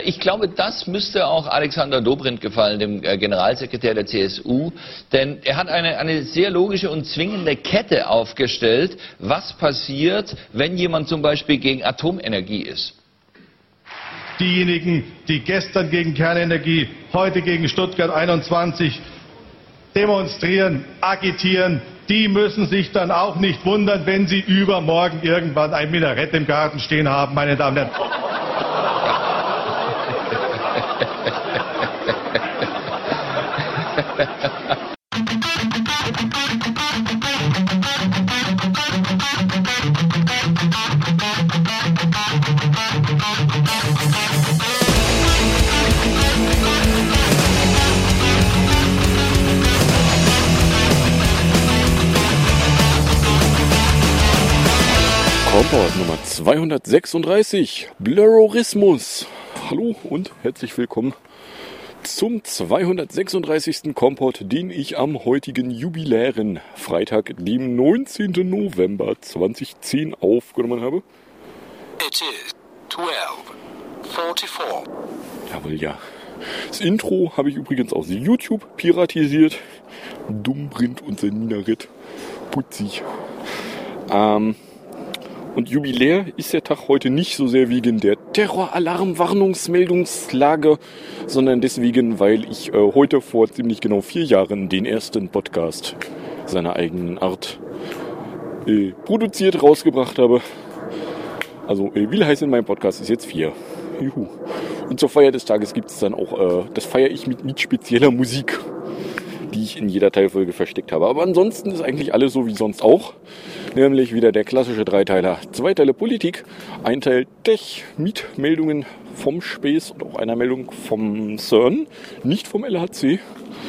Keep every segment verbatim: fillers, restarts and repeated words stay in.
Ich glaube, das müsste auch Alexander Dobrindt gefallen, dem Generalsekretär der C S U, denn er hat eine, eine sehr logische und zwingende Kette aufgestellt, was passiert, wenn jemand zum Beispiel gegen Atomenergie ist. Diejenigen, die gestern gegen Kernenergie, heute gegen Stuttgart einundzwanzig demonstrieren, agitieren, die müssen sich dann auch nicht wundern, wenn sie übermorgen irgendwann ein Minarett im Garten stehen haben, meine Damen und Herren. Kompott Nummer zweihundertsechsunddreißig, Blurrorismus. Hallo und herzlich willkommen zum zweihundertsechsunddreißigsten Kompott, den ich am heutigen jubilären Freitag, dem neunzehnten November zweitausendzehn aufgenommen habe. It is zwölf vierundvierzig. Jawohl, ja. Das Intro habe ich übrigens aus YouTube piratisiert. Dumbrind und sein Minarett. Putzig. Ähm... Und jubilär ist der Tag heute nicht so sehr wegen der Terroralarm-Warnungsmeldungslage, sondern deswegen, weil ich äh, heute vor ziemlich genau vier Jahren den ersten Podcast seiner eigenen Art äh, produziert, rausgebracht habe. Also, äh, wie heißt in meinem Podcast, ist jetzt vier. Juhu. Und zur Feier des Tages gibt es dann auch, äh, das feiere ich mit, mit spezieller Musik, die ich in jeder Teilfolge versteckt habe. Aber ansonsten ist eigentlich alles so wie sonst auch. Nämlich wieder der klassische Dreiteiler. Zwei Teile Politik, ein Teil Tech mit Meldungen vom Space und auch einer Meldung vom CERN, nicht vom L H C.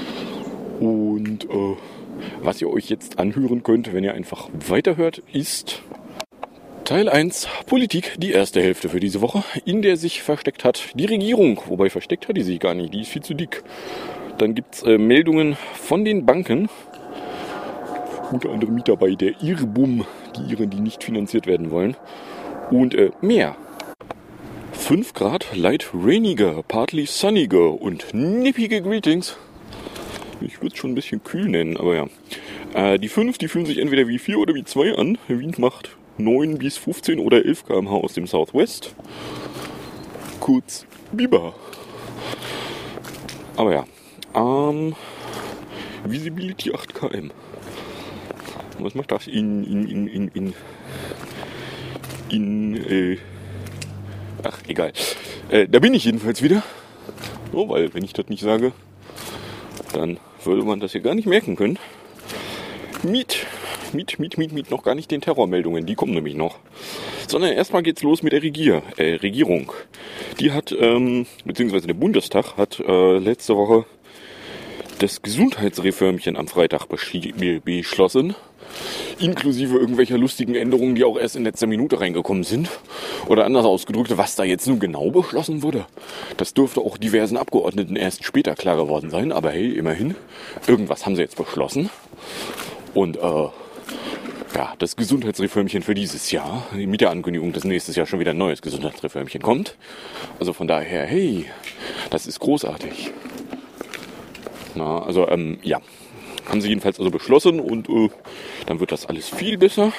Und äh, was ihr euch jetzt anhören könnt, wenn ihr einfach weiterhört, ist Teil eins, Politik, die erste Hälfte für diese Woche, in der sich versteckt hat die Regierung. Wobei versteckt hat die sich gar nicht, die ist viel zu dick. Dann gibt es äh, Meldungen von den Banken, unter anderem mit dabei der I R B U M, die Iren, die nicht finanziert werden wollen. Und äh, mehr. fünf Grad, light rainiger, partly sunniger und nippige Greetings. Ich würde es schon ein bisschen kühl nennen, aber ja. Äh, die fünf, die fühlen sich entweder wie vier oder wie zwei an. Der Wind macht neun bis fünfzehn oder elf Kilometer pro Stunde aus dem Southwest. Kurz Biber. Aber ja. Ähm, Visibility acht Kilometer. Was macht das in, in, in, in, in, in, äh, ach, egal. Äh, da bin ich jedenfalls wieder. So, weil, wenn ich das nicht sage, dann würde man das hier gar nicht merken können. Mit, mit, mit, mit, mit noch gar nicht den Terrormeldungen, die kommen nämlich noch. Sondern erstmal geht's los mit der Regier, äh, Regierung. Die hat, ähm, beziehungsweise der Bundestag hat äh, letzte Woche das Gesundheitsreformchen am Freitag beschlossen. Inklusive irgendwelcher lustigen Änderungen, die auch erst in letzter Minute reingekommen sind. Oder anders ausgedrückt, was da jetzt nun genau beschlossen wurde. Das dürfte auch diversen Abgeordneten erst später klar geworden sein. Aber hey, immerhin, irgendwas haben sie jetzt beschlossen. Und äh, ja, das Gesundheitsreformchen für dieses Jahr, mit der Ankündigung, dass nächstes Jahr schon wieder ein neues Gesundheitsreformchen kommt. Also von daher, hey, das ist großartig. Na, also, ähm, ja. Haben sie jedenfalls also beschlossen und äh, dann wird das alles viel besser.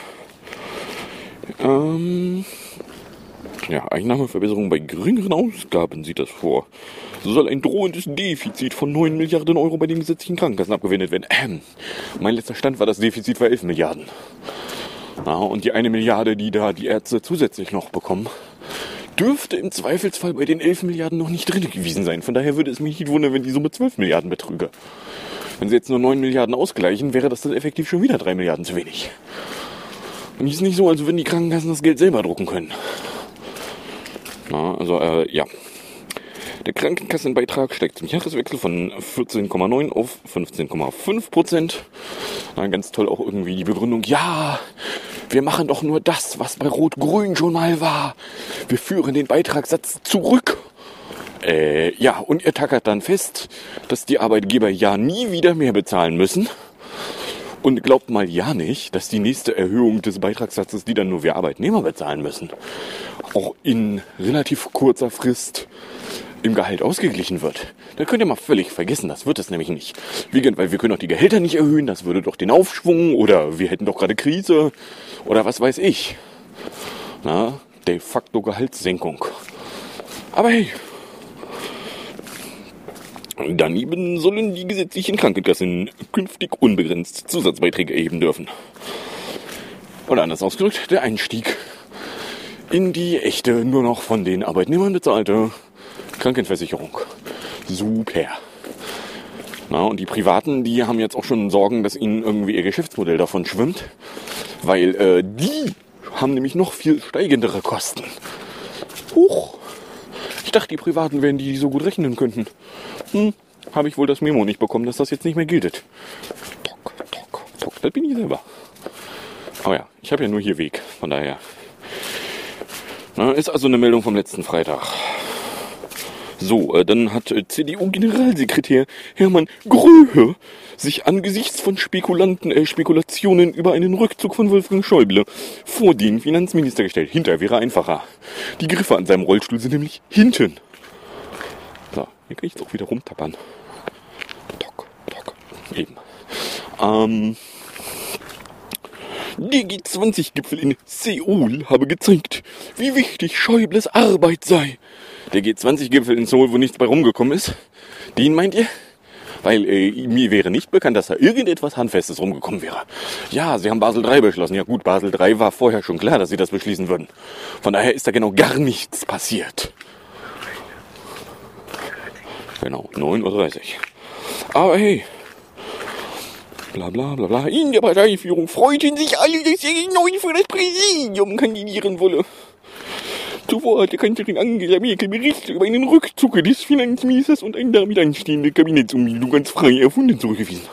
Ähm, ja, Einnahmeverbesserung bei geringeren Ausgaben sieht das vor. So soll ein drohendes Defizit von neun Milliarden Euro bei den gesetzlichen Krankenkassen abgewendet werden. Ähm, mein letzter Stand war, das Defizit war elf Milliarden. Na, und die eine Milliarde, die da die Ärzte zusätzlich noch bekommen, dürfte im Zweifelsfall bei den elf Milliarden noch nicht drin gewesen sein. Von daher würde es mich nicht wundern, wenn die Summe zwölf Milliarden betrüge. Wenn sie jetzt nur neun Milliarden ausgleichen, wäre das dann effektiv schon wieder drei Milliarden zu wenig. Und es ist nicht so, als würden die Krankenkassen das Geld selber drucken können. Na, also, äh, ja. Der Krankenkassenbeitrag steigt zum Jahreswechsel von vierzehn Komma neun auf fünfzehn Komma fünf Prozent. Na, ganz toll auch irgendwie die Begründung, ja, wir machen doch nur das, was bei Rot-Grün schon mal war. Wir führen den Beitragssatz zurück. Äh, ja, und ihr tackert dann fest, dass die Arbeitgeber ja nie wieder mehr bezahlen müssen. Und glaubt mal ja nicht, dass die nächste Erhöhung des Beitragssatzes, die dann nur wir Arbeitnehmer bezahlen müssen, auch in relativ kurzer Frist im Gehalt ausgeglichen wird, dann könnt ihr mal völlig vergessen, das wird es nämlich nicht. Wie, weil wir können doch die Gehälter nicht erhöhen, das würde doch den Aufschwung oder wir hätten doch gerade Krise oder was weiß ich. Na, de facto Gehaltssenkung. Aber hey, daneben sollen die gesetzlichen Krankenkassen künftig unbegrenzt Zusatzbeiträge erheben dürfen. Oder anders ausgedrückt, der Einstieg in die echte, nur noch von den Arbeitnehmern bezahlte Krankenversicherung. Super. Na, und die Privaten, die haben jetzt auch schon Sorgen, dass ihnen irgendwie ihr Geschäftsmodell davon schwimmt, weil äh, die haben nämlich noch viel steigendere Kosten. Huch. Ich dachte, die Privaten wären die, die so gut rechnen könnten. Hm, habe ich wohl das Memo nicht bekommen, dass das jetzt nicht mehr gilt. Tok, tok, tok, das bin ich selber. Aber ja, ich habe ja nur hier Weg, von daher. Na, ist also eine Meldung vom letzten Freitag. So, äh, dann hat äh, C D U-Generalsekretär Hermann Gröhe sich angesichts von Spekulanten, äh, Spekulationen über einen Rückzug von Wolfgang Schäuble vor den Finanzminister gestellt. Hinter wäre einfacher. Die Griffe an seinem Rollstuhl sind nämlich hinten. So, hier kann ich jetzt auch wieder rumtappern. Tock, tock, eben. Ähm... Der G zwanzig Gipfel in Seoul habe gezeigt, wie wichtig Schäubles Arbeit sei. Der G zwanzig Gipfel in Seoul, wo nichts bei rumgekommen ist, den meint ihr? Weil äh, mir wäre nicht bekannt, dass da irgendetwas Handfestes rumgekommen wäre. Ja, sie haben Basel drei beschlossen. Ja gut, Basel drei war vorher schon klar, dass sie das beschließen würden. Von daher ist da genau gar nichts passiert. Genau, neun Uhr dreißig. Aber hey... Bla bla bla bla. In der Parteiführung freuten sich alle, dass er neu für das Präsidium kandidieren wolle. Zuvor hatte Kanzlerin Angela Merkel Berichte über einen Rückzug des Finanzministers und eine damit anstehende Kabinettsumbildung ganz frei erfunden zurückgewiesen.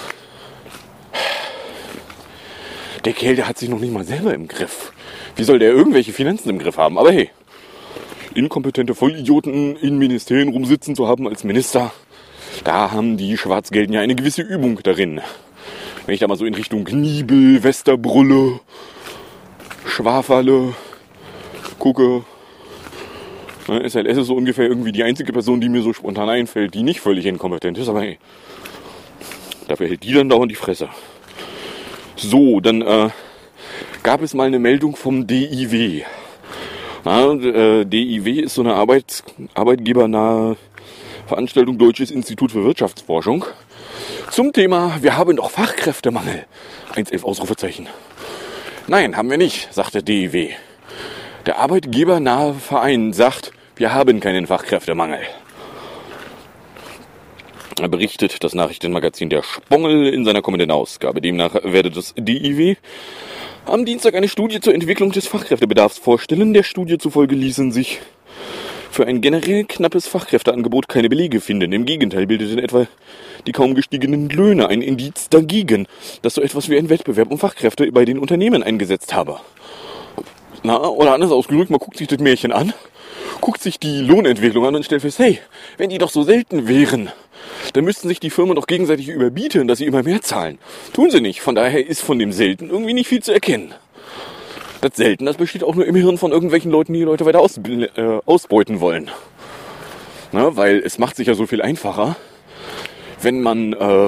Der Kerl, der hat sich noch nicht mal selber im Griff. Wie soll der irgendwelche Finanzen im Griff haben? Aber hey, inkompetente Vollidioten in Ministerien rumsitzen zu haben als Minister, da haben die Schwarzgelden ja eine gewisse Übung darin. Wenn ich da mal so in Richtung Kniebel, Westerbrülle, Schwaferle gucke, S L S ist so ungefähr irgendwie die einzige Person, die mir so spontan einfällt, die nicht völlig inkompetent ist, aber hey, dafür hält die dann dauernd die Fresse. So, dann äh, gab es mal eine Meldung vom D I W. Na, äh, D I W ist so eine Arbeit, arbeitgebernahe Veranstaltung Deutsches Institut für Wirtschaftsforschung zum Thema, wir haben doch Fachkräftemangel. eins elf Ausrufezeichen. Nein, haben wir nicht, sagt der D I W. Der arbeitgebernahe Verein sagt, wir haben keinen Fachkräftemangel. Er berichtet das Nachrichtenmagazin Der Spongel in seiner kommenden Ausgabe. Demnach werde das D I W am Dienstag eine Studie zur Entwicklung des Fachkräftebedarfs vorstellen. Der Studie zufolge ließen sich für ein generell knappes Fachkräfteangebot keine Belege finden. Im Gegenteil bildeten etwa die kaum gestiegenen Löhne ein Indiz dagegen, dass so etwas wie ein Wettbewerb um Fachkräfte bei den Unternehmen eingesetzt habe. Na, oder anders ausgedrückt, man guckt sich das Märchen an, guckt sich die Lohnentwicklung an und stellt fest, hey, wenn die doch so selten wären, dann müssten sich die Firmen doch gegenseitig überbieten, dass sie immer mehr zahlen. Tun sie nicht, von daher ist von dem Selten irgendwie nicht viel zu erkennen. Das Selten, das besteht auch nur im Hirn von irgendwelchen Leuten, die die Leute weiter aus, äh, ausbeuten wollen. Na, weil es macht sich ja so viel einfacher, wenn man äh,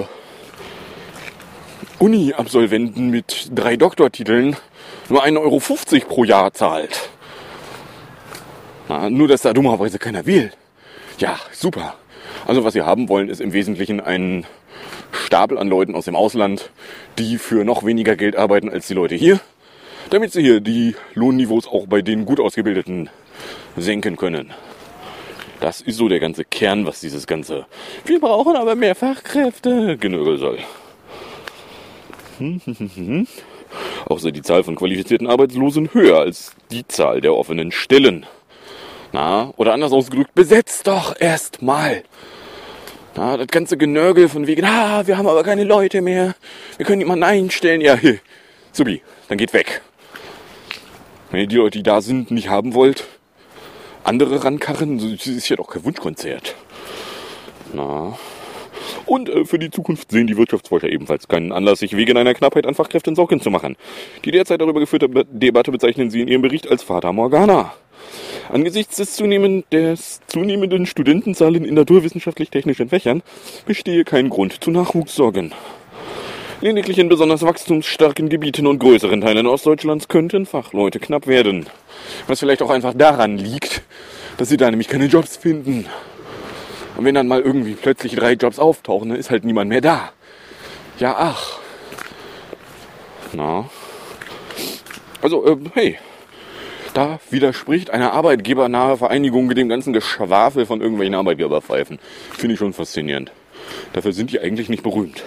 Uni-Absolventen mit drei Doktortiteln nur ein Euro fünfzig pro Jahr zahlt. Na, nur, dass da dummerweise keiner will. Ja, super. Also was wir haben wollen, ist im Wesentlichen ein Stapel an Leuten aus dem Ausland, die für noch weniger Geld arbeiten als die Leute hier, damit sie hier die Lohnniveaus auch bei den gut Ausgebildeten senken können. Das ist so der ganze Kern, was dieses ganze "Wir brauchen aber mehr Fachkräfte" Genögel soll. Auch sei die Zahl von qualifizierten Arbeitslosen höher als die Zahl der offenen Stellen. Na, oder anders ausgedrückt, besetzt doch erst mal. Na, das ganze Genörgel von wegen, ah, wir haben aber keine Leute mehr, wir können niemanden einstellen. Ja, hey, subi, dann geht weg. Wenn ihr die Leute, die da sind, nicht haben wollt, andere rankarren, das ist ja doch kein Wunschkonzert. Na. Und äh, für die Zukunft sehen die Wirtschaftsforscher ebenfalls keinen Anlass, sich wegen einer Knappheit an Fachkräften Sorgen zu machen. Die derzeit darüber geführte Debatte bezeichnen sie in ihrem Bericht als Fata Morgana. Angesichts des zunehmenden, des zunehmenden Studentenzahlen in naturwissenschaftlich-technischen Fächern bestehe kein Grund zu Nachwuchssorgen. Lediglich in besonders wachstumsstarken Gebieten und größeren Teilen Ostdeutschlands könnten Fachleute knapp werden. Was vielleicht auch einfach daran liegt, dass sie da nämlich keine Jobs finden. Und wenn dann mal irgendwie plötzlich drei Jobs auftauchen, dann ist halt niemand mehr da. Ja, ach. Na. Also, äh, hey. Da widerspricht eine arbeitgebernahe Vereinigung dem ganzen Geschwafel von irgendwelchen Arbeitgeberpfeifen. Finde ich schon faszinierend. Dafür sind die eigentlich nicht berühmt.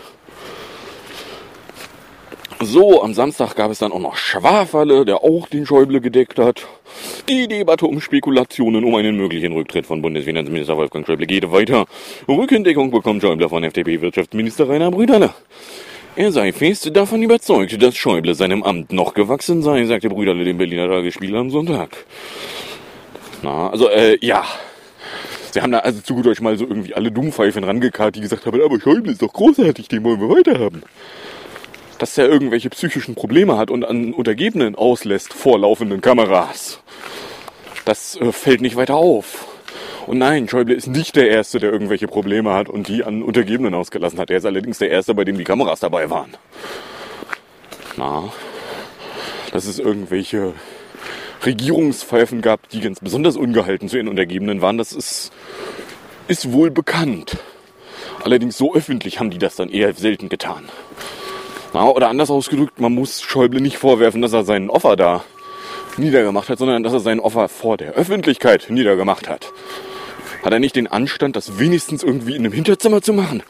So, am Samstag gab es dann auch noch Schwaferle, der auch den Schäuble gedeckt hat. Die Debatte um Spekulationen um einen möglichen Rücktritt von Bundesfinanzminister Wolfgang Schäuble geht weiter. Rückendeckung bekommt Schäuble von F D P-Wirtschaftsminister Rainer Brüderle. Er sei fest davon überzeugt, dass Schäuble seinem Amt noch gewachsen sei, sagte Brüderle dem Berliner Tagesspiegel am Sonntag. Na, also, äh, ja. Sie haben da also zu gut Deutsch mal so irgendwie alle Dummpfeifen rangekarrt, die gesagt haben, aber Schäuble ist doch großartig, den wollen wir weiterhaben. Dass er irgendwelche psychischen Probleme hat und an Untergebenen auslässt vor laufenden Kameras. Das äh, fällt nicht weiter auf. Und nein, Schäuble ist nicht der Erste, der irgendwelche Probleme hat und die an Untergebenen ausgelassen hat. Er ist allerdings der Erste, bei dem die Kameras dabei waren. Na, dass es irgendwelche Regierungspfeifen gab, die ganz besonders ungehalten zu ihren Untergebenen waren, das ist, ist wohl bekannt. Allerdings so öffentlich haben die das dann eher selten getan. Na, oder anders ausgedrückt, man muss Schäuble nicht vorwerfen, dass er seinen Offer da niedergemacht hat, sondern dass er seinen Offer vor der Öffentlichkeit niedergemacht hat. Hat er nicht den Anstand, das wenigstens irgendwie in einem Hinterzimmer zu machen?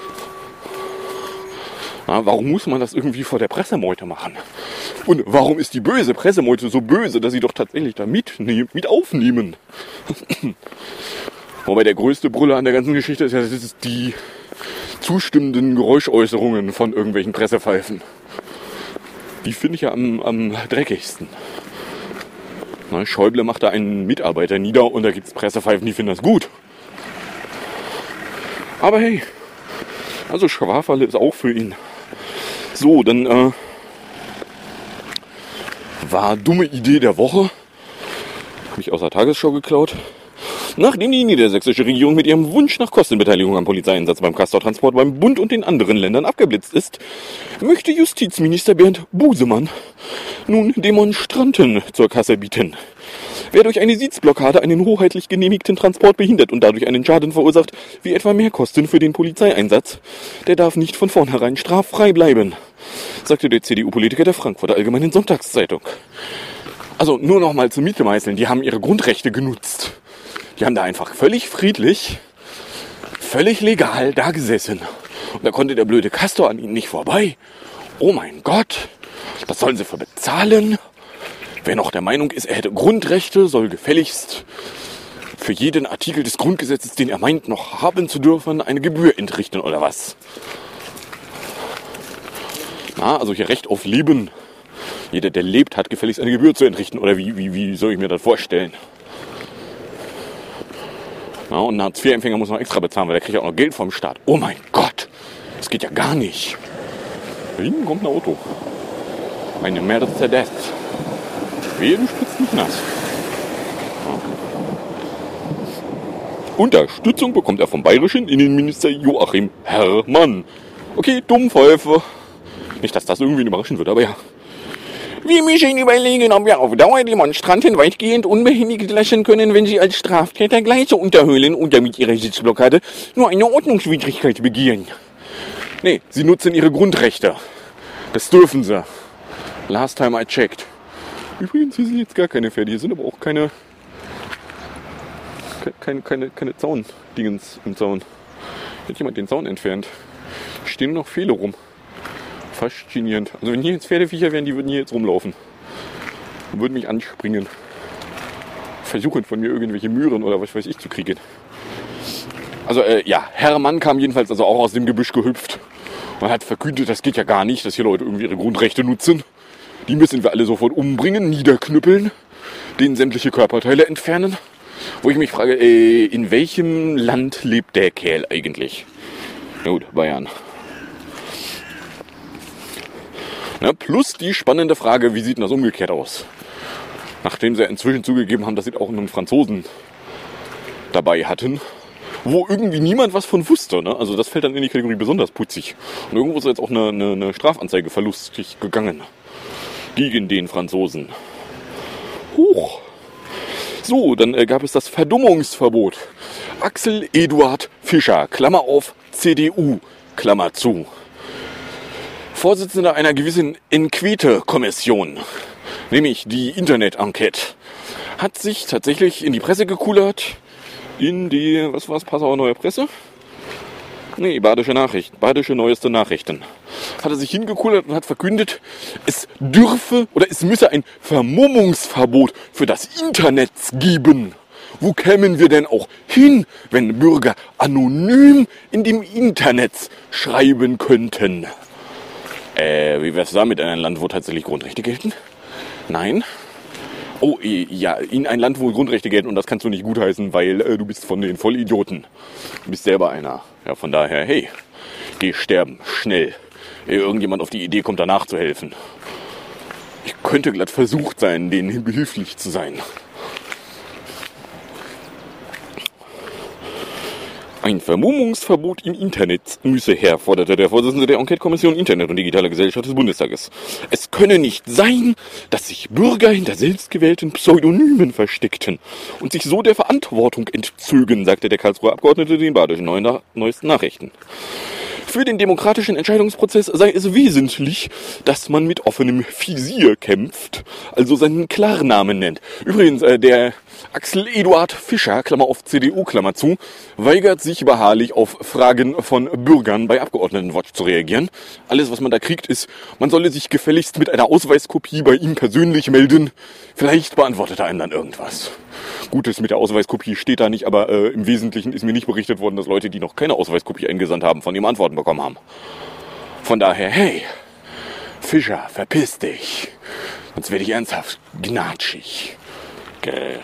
Na, warum muss man das irgendwie vor der Pressemeute machen? Und warum ist die böse Pressemeute so böse, dass sie doch tatsächlich da mitnehmen, mit aufnehmen? Wobei der größte Brüller an der ganzen Geschichte ist ja, das ist die zustimmenden Geräuschäußerungen von irgendwelchen Pressepfeifen. Die finde ich ja am, am dreckigsten. Na, Schäuble macht da einen Mitarbeiter nieder und da gibt es Pressepfeifen, die finden das gut. Aber hey, also Schwaferle ist auch für ihn. So, dann äh, war dumme Idee der Woche. Habe ich aus der Tagesschau geklaut. Nachdem die niedersächsische Regierung mit ihrem Wunsch nach Kostenbeteiligung am Polizeieinsatz beim Castortransport beim Bund und den anderen Ländern abgeblitzt ist, möchte Justizminister Bernd Busemann nun Demonstranten zur Kasse bieten. Wer durch eine Sitzblockade einen hoheitlich genehmigten Transport behindert und dadurch einen Schaden verursacht, wie etwa Mehrkosten für den Polizeieinsatz, der darf nicht von vornherein straffrei bleiben, sagte der C D U-Politiker der Frankfurter Allgemeinen Sonntagszeitung. Also nur noch mal zum Mietemeißeln, die haben ihre Grundrechte genutzt. Die haben da einfach völlig friedlich, völlig legal da gesessen. Und da konnte der blöde Castor an ihnen nicht vorbei. Oh mein Gott, das sollen sie für bezahlen. Wer noch der Meinung ist, er hätte Grundrechte, soll gefälligst für jeden Artikel des Grundgesetzes, den er meint, noch haben zu dürfen, eine Gebühr entrichten oder was. Na, also hier Recht auf Leben. Jeder, der lebt, hat gefälligst eine Gebühr zu entrichten. Oder wie, wie, wie soll ich mir das vorstellen? Ja, und ein Hartz vier Empfänger muss noch extra bezahlen, weil der kriegt ja auch noch Geld vom Staat. Oh mein Gott, das geht ja gar nicht. Da hinten kommt ein Auto. Eine Mercedes. Wehe, du spritzt nicht nass. Ja. Unterstützung bekommt er vom bayerischen Innenminister Joachim Herrmann. Okay, Dummpfeife. Nicht, dass das irgendwie überraschen wird, aber ja. Wir müssen überlegen, ob wir auf Dauer Demonstranten weitgehend unbehindert lassen können, wenn sie als Straftäter Gleise unterhöhlen oder mit ihrer Sitzblockade nur eine Ordnungswidrigkeit begehen. Nee, sie nutzen ihre Grundrechte. Das dürfen sie. Last time I checked. Übrigens, hier sind jetzt gar keine Pferde, hier sind aber auch keine keine, keine, keine Zaun-Dingens im Zaun. Hat jemand den Zaun entfernt? Stehen noch Pfähle rum. Faszinierend. Also wenn hier jetzt Pferdeviecher wären, die würden hier jetzt rumlaufen. Und würden mich anspringen. Versuchen von mir irgendwelche Möhren oder was weiß ich zu kriegen. Also äh, ja, Herrmann kam jedenfalls also auch aus dem Gebüsch gehüpft. Und hat verkündet, das geht ja gar nicht, dass hier Leute irgendwie ihre Grundrechte nutzen. Die müssen wir alle sofort umbringen, niederknüppeln, denen sämtliche Körperteile entfernen. Wo ich mich frage, äh, in welchem Land lebt der Kerl eigentlich? Na gut, Bayern. Na, plus die spannende Frage, wie sieht denn das umgekehrt aus? Nachdem sie inzwischen zugegeben haben, dass sie auch einen Franzosen dabei hatten, wo irgendwie niemand was von wusste. Ne? Also das fällt dann in die Kategorie besonders putzig. Und irgendwo ist jetzt auch eine, eine, eine Strafanzeige verlustig gegangen gegen den Franzosen. Huch. So, dann äh, gab es das Verdummungsverbot. Axel Eduard Fischer, Klammer auf, C D U, Klammer zu. Vorsitzender einer gewissen Enquete-Kommission, nämlich die Internet-Enquete, hat sich tatsächlich in die Presse gekullert, in die, was war es, Passauer Neue Presse? Nee, Badische Nachrichten, Badische Neueste Nachrichten. Hat er sich hingekullert und hat verkündet, es dürfe oder es müsse ein Vermummungsverbot für das Internet geben. Wo kämen wir denn auch hin, wenn Bürger anonym in dem Internet schreiben könnten? Äh, wie wär's damit in einem Land, wo tatsächlich Grundrechte gelten? Nein. Oh, ja, in ein Land, wo Grundrechte gelten, und das kannst du nicht gutheißen, weil äh, du bist von den Vollidioten. Du bist selber einer. Ja, von daher, hey, geh sterben, schnell. Irgendjemand auf die Idee kommt, danach zu helfen. Ich könnte glatt versucht sein, denen behilflich zu sein. Ein Vermummungsverbot im Internet müsse her, forderte der Vorsitzende der Enquete-Kommission Internet und digitale Gesellschaft des Bundestages. Es könne nicht sein, dass sich Bürger hinter selbstgewählten Pseudonymen versteckten und sich so der Verantwortung entzögen, sagte der Karlsruher Abgeordnete den Badischen Neuen Neuesten Nachrichten. Für den demokratischen Entscheidungsprozess sei es wesentlich, dass man mit offenem Visier kämpft, also seinen Klarnamen nennt. Übrigens, äh, der Axel Eduard Fischer, Klammer auf C D U, Klammer zu, weigert sich beharrlich auf Fragen von Bürgern bei Abgeordnetenwatch zu reagieren. Alles, was man da kriegt, ist, man solle sich gefälligst mit einer Ausweiskopie bei ihm persönlich melden. Vielleicht beantwortet er einem dann irgendwas. Gutes mit der Ausweiskopie steht da nicht, aber äh, im Wesentlichen ist mir nicht berichtet worden, dass Leute, die noch keine Ausweiskopie eingesandt haben, von ihm Antworten bekommen haben. Von daher, hey, Fischer, verpiss dich. Sonst werde ich ernsthaft gnatschig. Gell.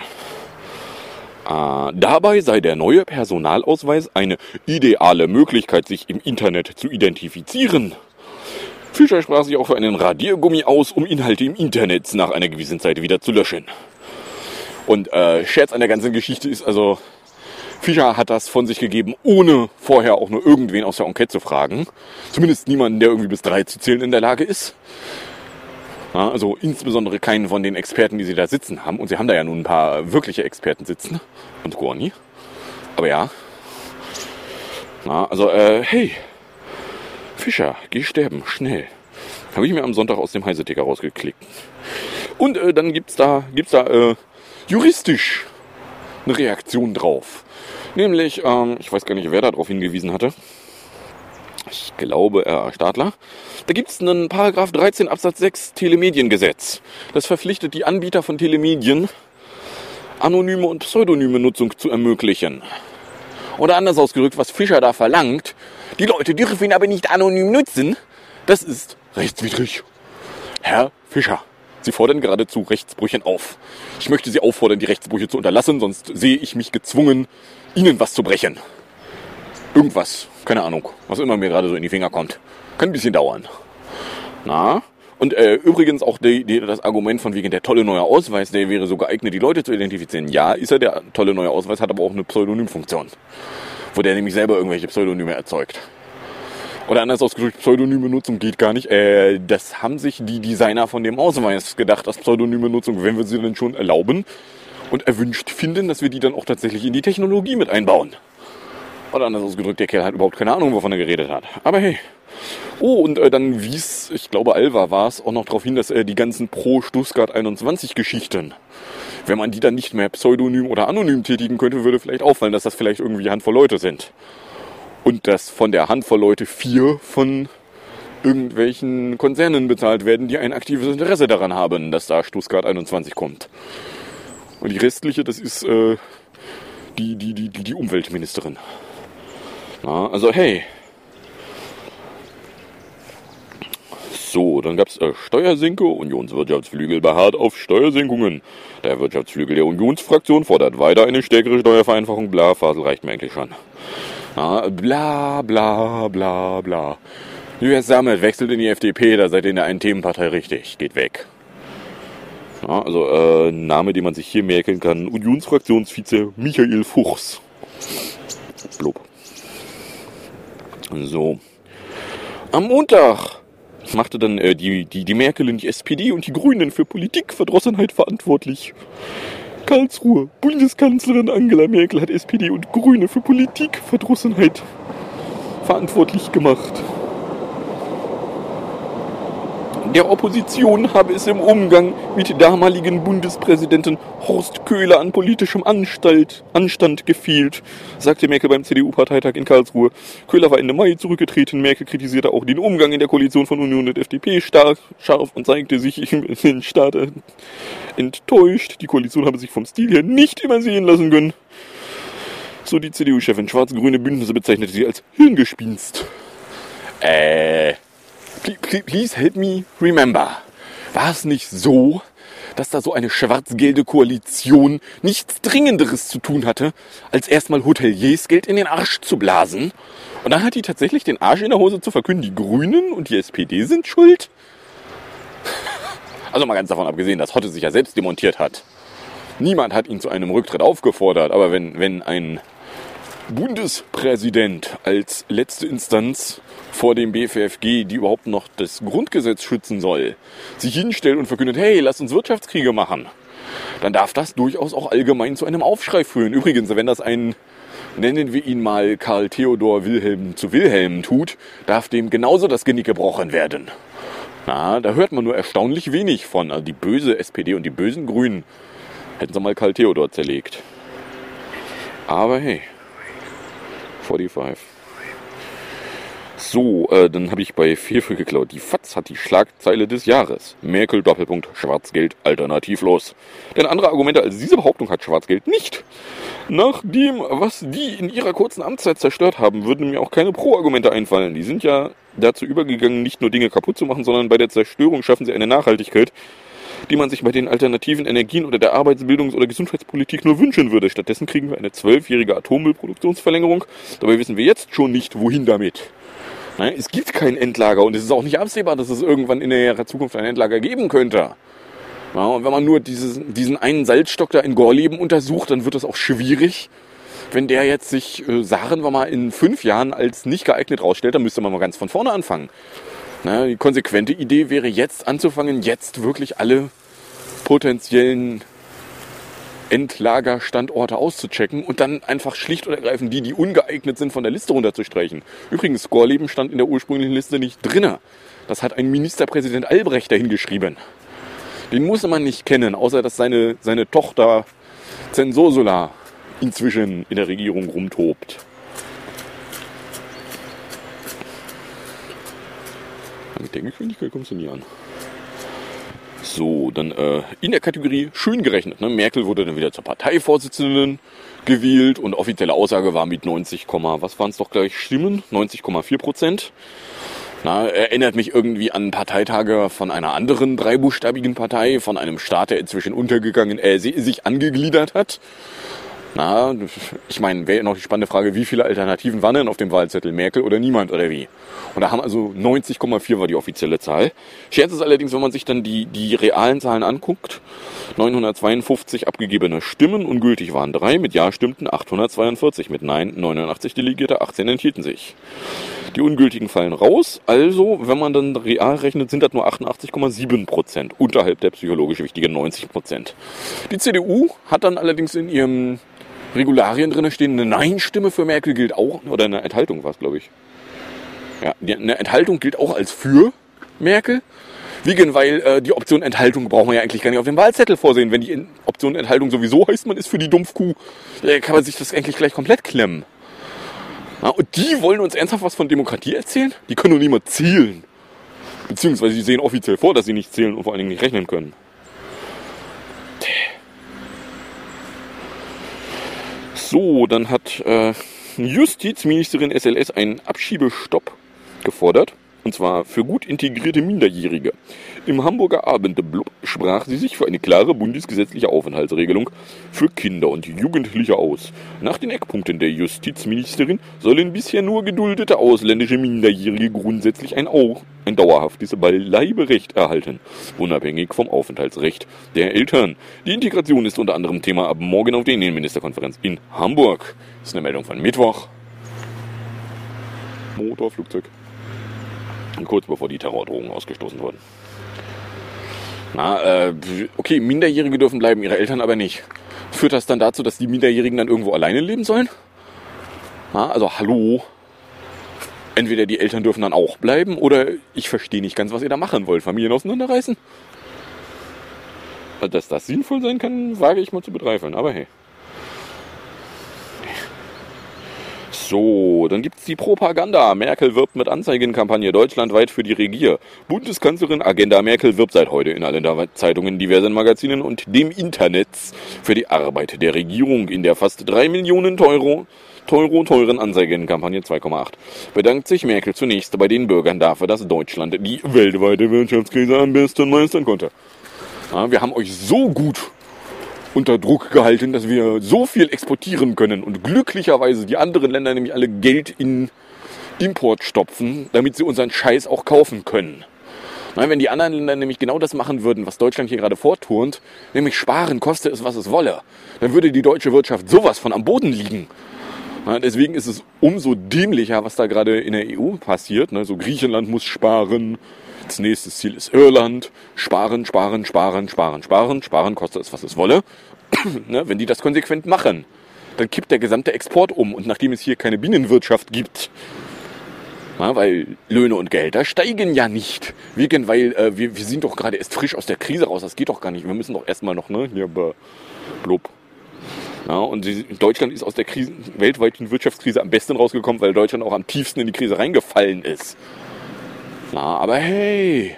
Äh, dabei sei der neue Personalausweis eine ideale Möglichkeit, sich im Internet zu identifizieren. Fischer sprach sich auch für einen Radiergummi aus, um Inhalte im Internet nach einer gewissen Zeit wieder zu löschen. Und äh, Scherz an der ganzen Geschichte ist also, Fischer hat das von sich gegeben, ohne vorher auch nur irgendwen aus der Enquete zu fragen. Zumindest niemanden, der irgendwie bis drei zu zählen in der Lage ist. Ja, also insbesondere keinen von den Experten, die sie da sitzen haben. Und sie haben da ja nun ein paar wirkliche Experten sitzen. Und Gorni. Aber ja. Na, also, äh, hey. Fischer, geh sterben, schnell. Habe ich mir am Sonntag aus dem Heise-Ticker rausgeklickt. Und äh, dann gibt's da, gibt's da, äh, juristisch eine Reaktion drauf. Nämlich, ähm, ich weiß gar nicht, wer da drauf hingewiesen hatte. Ich glaube, Herr Stadler. Da gibt es einen Paragraph dreizehn Absatz sechs Telemediengesetz. Das verpflichtet die Anbieter von Telemedien, anonyme und pseudonyme Nutzung zu ermöglichen. Oder anders ausgedrückt, was Fischer da verlangt, die Leute dürfen ihn aber nicht anonym nutzen, das ist rechtswidrig. Herr Fischer, Sie fordern geradezu Rechtsbrüchen auf. Ich möchte Sie auffordern, die Rechtsbrüche zu unterlassen, sonst sehe ich mich gezwungen, Ihnen was zu brechen. Irgendwas, keine Ahnung, was immer mir gerade so in die Finger kommt. Kann ein bisschen dauern. Na, und äh, übrigens auch die, die, das Argument von wegen der tolle neue Ausweis, der wäre so geeignet, die Leute zu identifizieren. Ja, ist er, der tolle neue Ausweis hat aber auch eine Pseudonymfunktion, wo der nämlich selber irgendwelche Pseudonyme erzeugt. Oder anders ausgedrückt, pseudonyme Nutzung geht gar nicht. Äh, das haben sich die Designer von dem Ausweis gedacht, dass pseudonyme Nutzung, wenn wir sie denn schon erlauben und erwünscht finden, dass wir die dann auch tatsächlich in die Technologie mit einbauen. Oder anders ausgedrückt, der Kerl hat überhaupt keine Ahnung, wovon er geredet hat. Aber hey. Oh, und äh, dann wies, ich glaube Alva war es, auch noch darauf hin, dass äh, die ganzen Pro-Stuttgart einundzwanzig Geschichten, wenn man die dann nicht mehr pseudonym oder anonym tätigen könnte, würde vielleicht auffallen, dass das vielleicht irgendwie Handvoll Leute sind. Und dass von der Handvoll Leute vier von irgendwelchen Konzernen bezahlt werden, die ein aktives Interesse daran haben, dass da Stuttgart einundzwanzig kommt. Und die restliche, das ist äh, die, die, die, die, die Umweltministerin. Na, also hey. So, dann gab's äh, Steuersenke. Unionswirtschaftsflügel beharrt auf Steuersenkungen. Der Wirtschaftsflügel der Unionsfraktion fordert weiter eine stärkere Steuervereinfachung. Bla, Fasel reicht mir eigentlich schon. Na, bla, bla, bla, bla. Julius Sammet wechselt in die F D P, da seid ihr in der einen Themenpartei richtig. Geht weg. Ja, also äh, ein Name, den man sich hier merken kann. Unionsfraktionsvize Michael Fuchs. Blub. So. Am Montag machte dann äh, die, die, die Merkel und die S P D und die Grünen für Politikverdrossenheit verantwortlich. Karlsruhe. Bundeskanzlerin Angela Merkel hat S P D und Grüne für Politikverdrossenheit verantwortlich gemacht. Der Opposition habe es im Umgang mit damaligen Bundespräsidenten Horst Köhler an politischem Anstalt, Anstand gefehlt, sagte Merkel beim C D U-Parteitag in Karlsruhe. Köhler war Ende Mai zurückgetreten. Merkel kritisierte auch den Umgang in der Koalition von Union und F D P stark, scharf und zeigte sich in den Staat enttäuscht. Die Koalition habe sich vom Stil her nicht immer sehen lassen können. So die C D U-Chefin. Schwarz-grüne Bündnisse bezeichnete sie als Hirngespinst. Äh... Please help me remember. War es nicht so, dass da so eine schwarz-gelbe Koalition nichts Dringenderes zu tun hatte, als erstmal Hoteliers Geld in den Arsch zu blasen? Und dann hat die tatsächlich den Arsch in der Hose zu verkünden, die Grünen und die S P D sind schuld? Also mal ganz davon abgesehen, dass Hotte sich ja selbst demontiert hat. Niemand hat ihn zu einem Rücktritt aufgefordert, aber wenn, wenn ein Bundespräsident als letzte Instanz vor dem B F F G, die überhaupt noch das Grundgesetz schützen soll, sich hinstellt und verkündet, hey, lasst uns Wirtschaftskriege machen, dann darf das durchaus auch allgemein zu einem Aufschrei führen. Übrigens, wenn das ein, nennen wir ihn mal Karl Theodor Wilhelm zu Wilhelm tut, darf dem genauso das Genick gebrochen werden. Na, da hört man nur erstaunlich wenig von. Also die böse S P D und die bösen Grünen hätten sie mal Karl Theodor zerlegt. Aber hey, fünfundvierzig. So, äh, dann habe ich bei Fefe geklaut. Die F A Z hat die Schlagzeile des Jahres. Merkel, Doppelpunkt, Schwarzgeld, alternativlos. Denn andere Argumente als diese Behauptung hat Schwarzgeld nicht. Nach dem, was die in ihrer kurzen Amtszeit zerstört haben, würden mir auch keine Pro-Argumente einfallen. Die sind ja dazu übergegangen, nicht nur Dinge kaputt zu machen, sondern bei der Zerstörung schaffen sie eine Nachhaltigkeit, die man sich bei den alternativen Energien oder der Arbeits-, Bildungs- oder Gesundheitspolitik nur wünschen würde. Stattdessen kriegen wir eine zwölfjährige Atommüllproduktionsverlängerung. Dabei wissen wir jetzt schon nicht, wohin damit. Nein, es gibt kein Endlager und es ist auch nicht absehbar, dass es irgendwann in näherer Zukunft ein Endlager geben könnte. Ja, und wenn man nur dieses, diesen einen Salzstock da in Gorleben untersucht, dann wird das auch schwierig. Wenn der jetzt sich, äh, sagen wir mal, in fünf Jahren als nicht geeignet rausstellt, dann müsste man mal ganz von vorne anfangen. Na, die konsequente Idee wäre jetzt anzufangen, jetzt wirklich alle potenziellen Endlagerstandorte auszuchecken und dann einfach schlicht und ergreifend die, die ungeeignet sind, von der Liste runterzustreichen. Übrigens, Gorleben stand in der ursprünglichen Liste nicht drin. Das hat ein Ministerpräsident Albrecht dahingeschrieben. Den muss man nicht kennen, außer dass seine, seine Tochter Zensursula inzwischen in der Regierung rumtobt. Mit der Geschwindigkeit kommst du nie an. So, dann äh, in der Kategorie schön gerechnet. Ne? Merkel wurde dann wieder zur Parteivorsitzenden gewählt und offizielle Aussage war mit neunzig, was waren es doch gleich Stimmen? neunzig Komma vier Prozent. Na, erinnert mich irgendwie an Parteitage von einer anderen dreibuchstabigen Partei, von einem Staat, der inzwischen untergegangen, äh, sich angegliedert hat. Na, ich meine, wäre noch die spannende Frage, wie viele Alternativen waren denn auf dem Wahlzettel? Merkel oder niemand oder wie? Und da haben also neunzig Komma vier war die offizielle Zahl. Scherz ist allerdings, wenn man sich dann die, die realen Zahlen anguckt, neunhundertzweiundfünfzig abgegebene Stimmen, ungültig waren drei, mit Ja stimmten achthundertzweiundvierzig, mit Nein neunundachtzig Delegierte, achtzehn enthielten sich. Die Ungültigen fallen raus, also wenn man dann real rechnet, sind das nur achtundachtzig Komma sieben Prozent, unterhalb der psychologisch wichtigen neunzig Prozent. Die C D U hat dann allerdings in ihrem Regularien drin stehen, eine Nein-Stimme für Merkel gilt auch, oder eine Enthaltung war es, glaube ich. Ja, eine Enthaltung gilt auch als für Merkel. Wegen, weil äh, die Option Enthaltung braucht man ja eigentlich gar nicht auf dem Wahlzettel vorsehen. Wenn die Option Enthaltung sowieso heißt, man ist für die Dumpfkuh, äh, kann man sich das eigentlich gleich komplett klemmen. Ja, und die wollen uns ernsthaft was von Demokratie erzählen? Die können doch nicht mal zählen. Beziehungsweise sie sehen offiziell vor, dass sie nicht zählen und vor allen Dingen nicht rechnen können. So, dann hat äh, Justizministerin S L S einen Abschiebestopp gefordert. Und zwar für gut integrierte Minderjährige. Im Hamburger Abendblatt sprach sie sich für eine klare bundesgesetzliche Aufenthaltsregelung für Kinder und Jugendliche aus. Nach den Eckpunkten der Justizministerin sollen bisher nur geduldete ausländische Minderjährige grundsätzlich ein, Au- ein dauerhaftes Bleiberecht erhalten, unabhängig vom Aufenthaltsrecht der Eltern. Die Integration ist unter anderem Thema ab morgen auf der Innenministerkonferenz in Hamburg. Das ist eine Meldung von Mittwoch. Motorflugzeug. Kurz bevor die Terrordrohungen ausgestoßen wurden. Na, äh, okay, Minderjährige dürfen bleiben, ihre Eltern aber nicht. Führt das dann dazu, dass die Minderjährigen dann irgendwo alleine leben sollen? Na, also hallo. Entweder die Eltern dürfen dann auch bleiben, oder ich verstehe nicht ganz, was ihr da machen wollt. Familien auseinanderreißen? Dass das sinnvoll sein kann, wage ich mal zu bezweifeln, aber hey. So, dann gibt's die Propaganda. Merkel wirbt mit Anzeigenkampagne deutschlandweit für die Regier. Bundeskanzlerin Agenda Merkel wirbt seit heute in allen Zeitungen, diversen Magazinen und dem Internet für die Arbeit der Regierung in der fast drei Millionen Euro, Euro teuren Anzeigenkampagne zwei Komma acht. Bedankt sich Merkel zunächst bei den Bürgern dafür, dass Deutschland die weltweite Wirtschaftskrise am besten meistern konnte. Ja, wir haben euch so gut unter Druck gehalten, dass wir so viel exportieren können und glücklicherweise die anderen Länder nämlich alle Geld in Import stopfen, damit sie unseren Scheiß auch kaufen können. Nein, wenn die anderen Länder nämlich genau das machen würden, was Deutschland hier gerade vorturnt, nämlich sparen, koste es, was es wolle, dann würde die deutsche Wirtschaft sowas von am Boden liegen. Ja, deswegen ist es umso dämlicher, was da gerade in der E U passiert. Ne? So Griechenland muss sparen. Das nächste Ziel ist Irland. Sparen, sparen, sparen, sparen, sparen. Sparen kostet es, was es wolle. Ne? Wenn die das konsequent machen, dann kippt der gesamte Export um. Und nachdem es hier keine Binnenwirtschaft gibt, na, weil Löhne und Gehälter steigen ja nicht. Wegen, weil äh, wir, wir sind doch gerade erst frisch aus der Krise raus. Das geht doch gar nicht. Wir müssen doch erstmal noch, ne, hier, blub. Ja, und die, Deutschland ist aus der Krise, weltweiten Wirtschaftskrise am besten rausgekommen, weil Deutschland auch am tiefsten in die Krise reingefallen ist. Na, aber hey.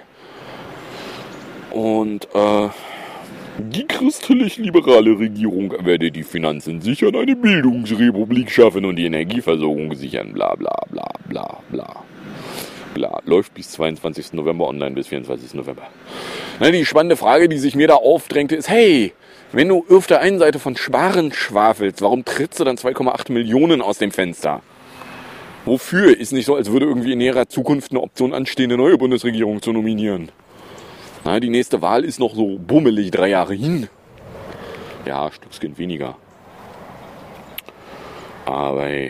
Und äh, die christlich-liberale Regierung werde die Finanzen sichern, eine Bildungsrepublik schaffen und die Energieversorgung sichern. Bla bla bla bla bla. Bla. Läuft bis zweiundzwanzigsten November online, bis vierundzwanzigsten November. Na, die spannende Frage, die sich mir da aufdrängte, ist, hey, wenn du auf der einen Seite von Sparen schwafelst, warum trittst du dann zwei Komma acht Millionen aus dem Fenster? Wofür? Ist nicht so, als würde irgendwie in näherer Zukunft eine Option anstehen, eine neue Bundesregierung zu nominieren. Na, die nächste Wahl ist noch so bummelig drei Jahre hin. Ja, Stückskind weniger. Aber hey.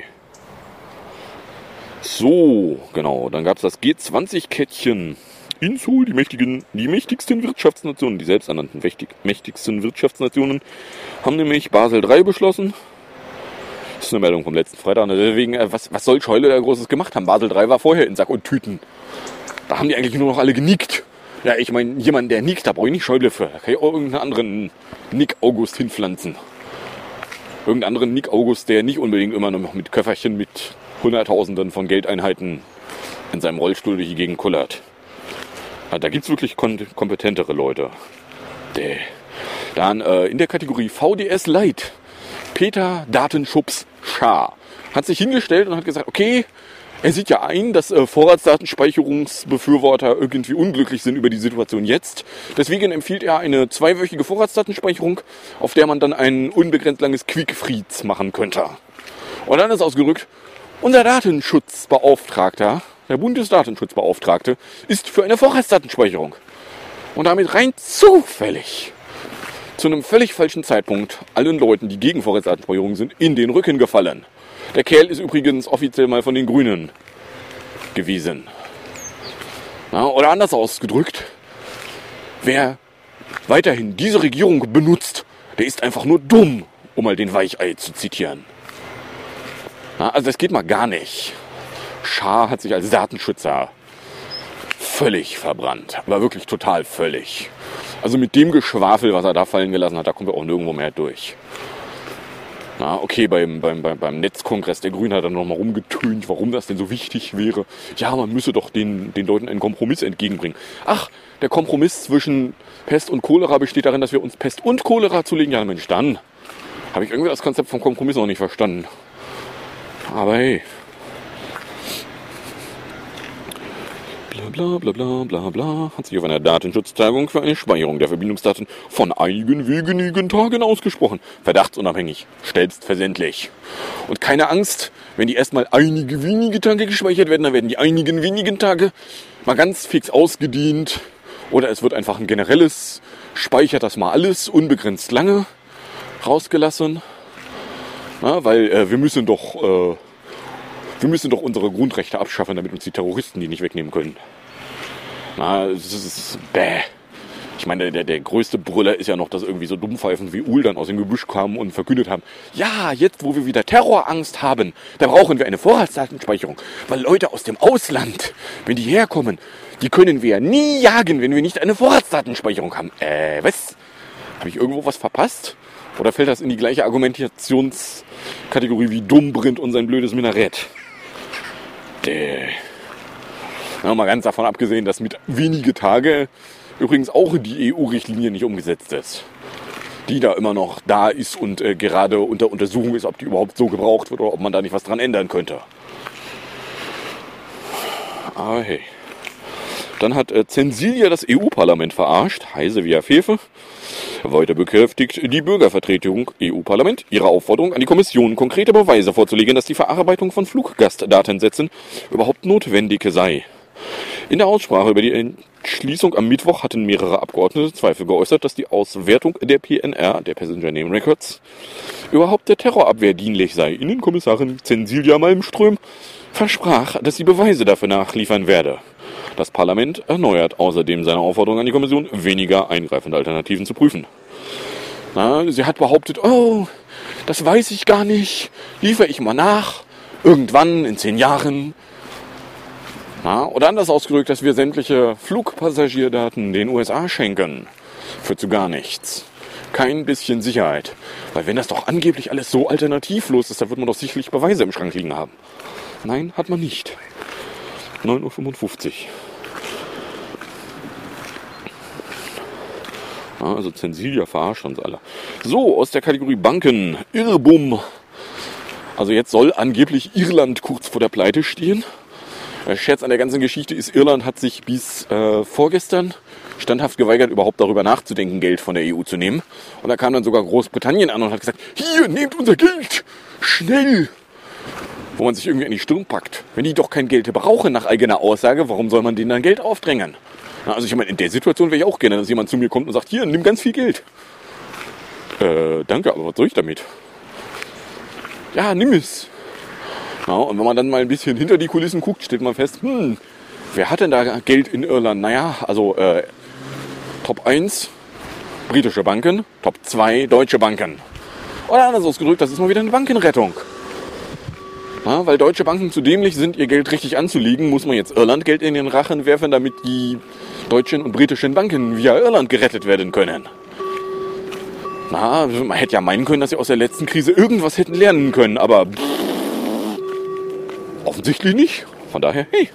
So, genau, dann gab es das G zwanzig Kettchen. In Seoul, die, mächtigen, die mächtigsten Wirtschaftsnationen, die selbsternannten mächtig, mächtigsten Wirtschaftsnationen, haben nämlich Basel drei beschlossen. Das ist eine Meldung vom letzten Freitag. Deswegen, was, was soll Schäuble da Großes gemacht haben? Basel drei war vorher in Sack und Tüten. Da haben die eigentlich nur noch alle genickt. Ja, ich meine, jemand, der nickt, da brauche ich nicht Schäuble für. Da kann ich auch irgendeinen anderen Nick August hinpflanzen. Irgendeinen anderen Nick August, der nicht unbedingt immer noch mit Köfferchen mit Hunderttausenden von Geldeinheiten in seinem Rollstuhl durch die Gegend kullert. Ja, da gibt es wirklich kom- kompetentere Leute. Däh. Dann äh, in der Kategorie V D S Light. Peter Datenschubs Schaar hat sich hingestellt und hat gesagt, okay, er sieht ja ein, dass äh, Vorratsdatenspeicherungsbefürworter irgendwie unglücklich sind über die Situation jetzt. Deswegen empfiehlt er eine zweiwöchige Vorratsdatenspeicherung, auf der man dann ein unbegrenzt langes Quick-Freeze machen könnte. Und dann ist ausgerückt, unser Datenschutzbeauftragter, der Bundesdatenschutzbeauftragte, ist für eine Vorratsdatenspeicherung. Und damit rein zufällig, zu einem völlig falschen Zeitpunkt, allen Leuten, die gegen Vorratsdatenspeicherung sind, in den Rücken gefallen. Der Kerl ist übrigens offiziell mal von den Grünen gewesen. Na, oder anders ausgedrückt, wer weiterhin diese Regierung benutzt, der ist einfach nur dumm, um mal den Weichei zu zitieren. Na, also das geht mal gar nicht. Schaar hat sich als Datenschützer völlig verbrannt. Aber wirklich total völlig. Also mit dem Geschwafel, was er da fallen gelassen hat, da kommen wir auch nirgendwo mehr durch. Na, okay, beim, beim, beim, beim Netzkongress der Grünen hat er nochmal rumgetönt, warum das denn so wichtig wäre. Ja, man müsse doch den, den Leuten einen Kompromiss entgegenbringen. Ach, der Kompromiss zwischen Pest und Cholera besteht darin, dass wir uns Pest und Cholera zulegen. Ja, Mensch, dann habe ich irgendwie das Konzept vom Kompromiss noch nicht verstanden. Aber hey. Bla bla bla bla bla hat sich auf einer Datenschutztagung für eine Speicherung der Verbindungsdaten von einigen wenigen Tagen ausgesprochen. Verdachtsunabhängig, selbstverständlich. Und keine Angst, wenn die erstmal einige wenige Tage gespeichert werden, dann werden die einigen wenigen Tage mal ganz fix ausgedient. Oder es wird einfach ein generelles, speichert das mal alles, unbegrenzt lange, rausgelassen. Na, weil äh, wir müssen doch... Äh, Wir müssen doch unsere Grundrechte abschaffen, damit uns die Terroristen die nicht wegnehmen können. Na, das ist bäh. Ich meine, der, der größte Brüller ist ja noch, dass irgendwie so Dummpfeifen wie Uhl dann aus dem Gebüsch kamen und verkündet haben, ja, jetzt wo wir wieder Terrorangst haben, da brauchen wir eine Vorratsdatenspeicherung. Weil Leute aus dem Ausland, wenn die herkommen, die können wir ja nie jagen, wenn wir nicht eine Vorratsdatenspeicherung haben. Äh, was? Habe ich irgendwo was verpasst? Oder fällt das in die gleiche Argumentationskategorie wie Dummbrind und sein blödes Minarett? Däh. Na, mal ganz davon abgesehen, dass mit wenige Tage übrigens auch die E U-Richtlinie nicht umgesetzt ist. Die da immer noch da ist und äh, gerade unter Untersuchung ist, ob die überhaupt so gebraucht wird oder ob man da nicht was dran ändern könnte. Aber hey. Dann hat äh, Zensilia das E U-Parlament verarscht, Heise via Fefe. Weiter bekräftigt die Bürgervertretung E U-Parlament ihre Aufforderung an die Kommission, konkrete Beweise vorzulegen, dass die Verarbeitung von Fluggastdatensätzen überhaupt notwendig sei. In der Aussprache über die Entschließung am Mittwoch hatten mehrere Abgeordnete Zweifel geäußert, dass die Auswertung der P N R, der Passenger Name Records, überhaupt der Terrorabwehr dienlich sei. Innenkommissarin Zensilia Malmström versprach, dass sie Beweise dafür nachliefern werde. Das Parlament erneuert außerdem seine Aufforderung an die Kommission, weniger eingreifende Alternativen zu prüfen. Na, sie hat behauptet, oh, das weiß ich gar nicht, liefere ich mal nach, irgendwann in zehn Jahren. Na, oder anders ausgedrückt, dass wir sämtliche Flugpassagierdaten den U S A schenken. Für zu gar nichts. Kein bisschen Sicherheit. Weil wenn das doch angeblich alles so alternativlos ist, dann wird man doch sicherlich Beweise im Schrank liegen haben. Nein, hat man nicht. neun Uhr fünfundfünfzig. Ja, also Zensilia verarscht uns alle. So, aus der Kategorie Banken. Irrbum. Also jetzt soll angeblich Irland kurz vor der Pleite stehen. Der Scherz an der ganzen Geschichte ist, Irland hat sich bis äh, vorgestern standhaft geweigert, überhaupt darüber nachzudenken, Geld von der E U zu nehmen. Und da kam dann sogar Großbritannien an und hat gesagt, hier, nehmt unser Geld, schnell. Wo man sich irgendwie an die Stirn packt. Wenn die doch kein Geld brauchen, nach eigener Aussage, warum soll man denen dann Geld aufdrängen? Na, also ich meine, in der Situation wäre ich auch gerne, dass jemand zu mir kommt und sagt, hier, nimm ganz viel Geld. Äh, danke, aber was soll ich damit? Ja, nimm es. Ja, und wenn man dann mal ein bisschen hinter die Kulissen guckt, stellt man fest, hm, wer hat denn da Geld in Irland? Naja, also äh, Top eins britische Banken, Top zwei deutsche Banken. Oder anders ausgedrückt, das ist mal wieder eine Bankenrettung. Ja, weil deutsche Banken zu dämlich sind, ihr Geld richtig anzulegen, muss man jetzt Irland Geld in den Rachen werfen, damit die deutschen und britischen Banken via Irland gerettet werden können. Na, man hätte ja meinen können, dass sie aus der letzten Krise irgendwas hätten lernen können, aber pff, offensichtlich nicht. Von daher, hey.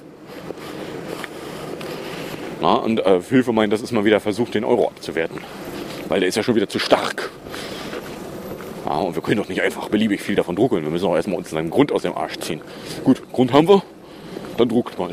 Na, und äh, Hilfe meint, das ist mal wieder versucht, den Euro abzuwerten. Weil der ist ja schon wieder zu stark. Ja, und wir können doch nicht einfach beliebig viel davon druckeln. Wir müssen auch erstmal uns einen Grund aus dem Arsch ziehen. Gut, Grund haben wir. Dann druckt mal.